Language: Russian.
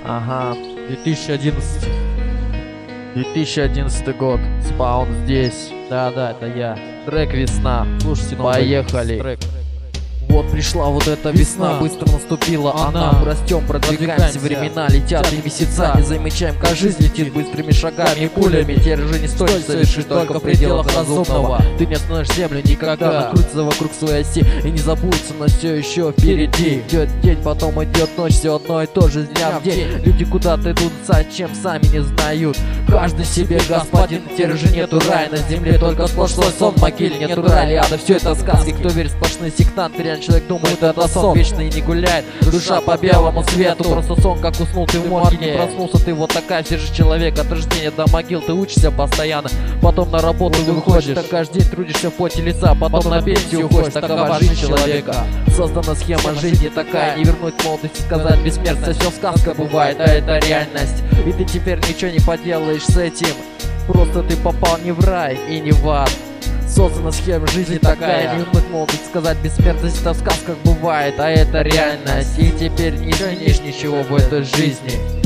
Ага, 2011. 2011 год. Спаун здесь. Да-да, это я. Трек «Весна». Слушайте, поехали. Трек. Вот пришла вот эта весна, быстро наступила она. Растем, продвигаемся, времена летят и месяца. Не замечаем, как жизнь летит быстрыми шагами и пулями. Теперь уже не стоит совершить только в пределах разумного. Ты не остановишь землю никогда, крутится вокруг своей оси и не забудется, но все еще впереди. Идет день, потом идет ночь, все одно и то же с дня в день. Люди куда-то идут, зачем сами не знают. Каждый себе господин, теперь же нету рая на земле, только сплошной сон в могиле. Нету рая, ада, все это сказки. Кто верит в сплошные сектанты, реально человек думает, это сон, вечно и не гуляет. Душа по белому свету, просто сон, как уснул ты в морге. Не проснулся ты, вот такая все же человек. От рождения до могил ты учишься постоянно, потом на работу выходишь, так каждый день трудишься в поте лица, потом на пенсию уходишь. Такова жизнь человека, создана схема жизни такая. Не вернуть молодость, сказать бессмертие, все сказка бывает, а это реальность. И ты теперь ничего не поделаешь с этим, просто ты попал не в рай и не в ад. Создана схема жизни такая. Не вернуть молодость, сказать бессмертность, это в сказках бывает, а это реальность. И теперь не изменишь ничего в этой жизни.